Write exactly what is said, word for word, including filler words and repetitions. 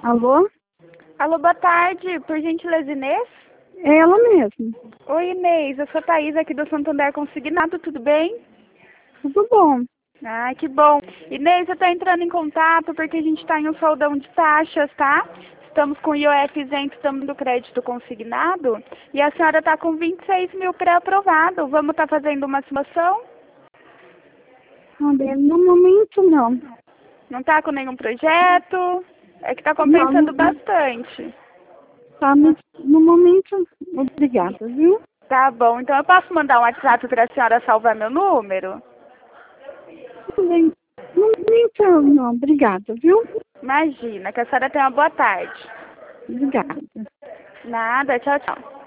Alô? Alô, boa tarde. Por gentileza, Inês? É ela mesmo. Oi, Inês. Eu sou a Thaís aqui do Santander Consignado. Tudo bem? Tudo bom. Ai, que bom. Inês, eu estou entrando em contato porque a gente está em um soldão de taxas, tá? Estamos com o I O F isento, estamos do crédito consignado. E a senhora está com vinte e seis mil pré-aprovado. Vamos estar fazendo uma simulação? Olha, no momento não. Não está com nenhum projeto? É que está Não, compensando não, bastante. tá, no, no momento, obrigada, viu? Tá bom. Então eu posso mandar um WhatsApp para a senhora salvar meu número? Tudo bem. No momento não, obrigada, viu? Imagina, que a senhora tenha uma boa tarde. Obrigada. Nada, tchau, tchau.